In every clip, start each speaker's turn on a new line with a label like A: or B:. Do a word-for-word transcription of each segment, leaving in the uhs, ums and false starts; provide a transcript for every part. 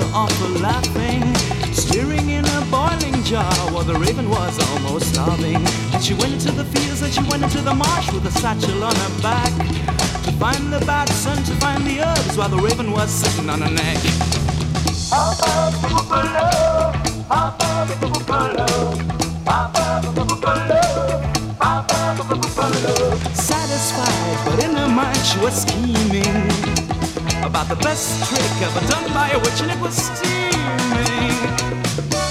A: awful laughing, steering in a boiling jar while the raven was almost starving. And she went into the fields and she went into the marsh with a satchel on her back, to find the bats and to find the herbs while the raven was sitting on her neck. Satisfied, but in her mind she was scheming about the best trick ever done by a witch, and it was steaming.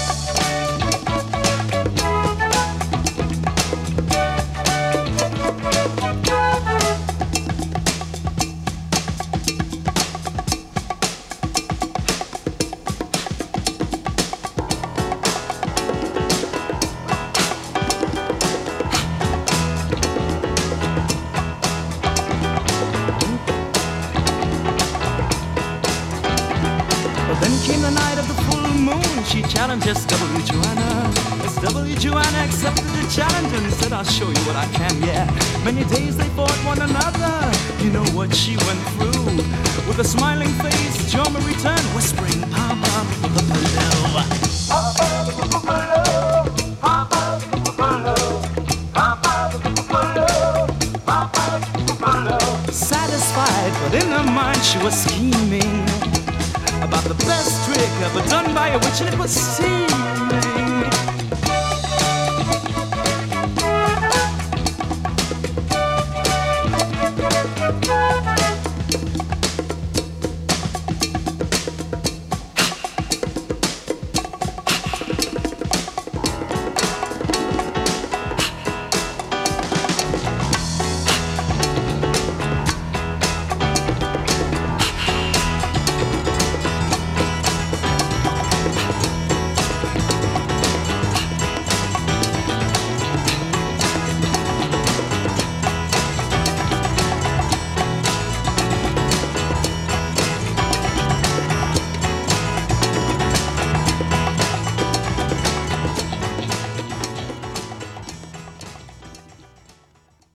A: She challenged S W Joanna. S W Joanna accepted the challenge and said, I'll show you what I can, yeah. Many days they fought one another. You know what she went through. With a smiling face, Jorma returned, whispering, Papa, Papa, satisfied, but in her mind she was scheming about the best trick ever done by a witch, and it was steaming.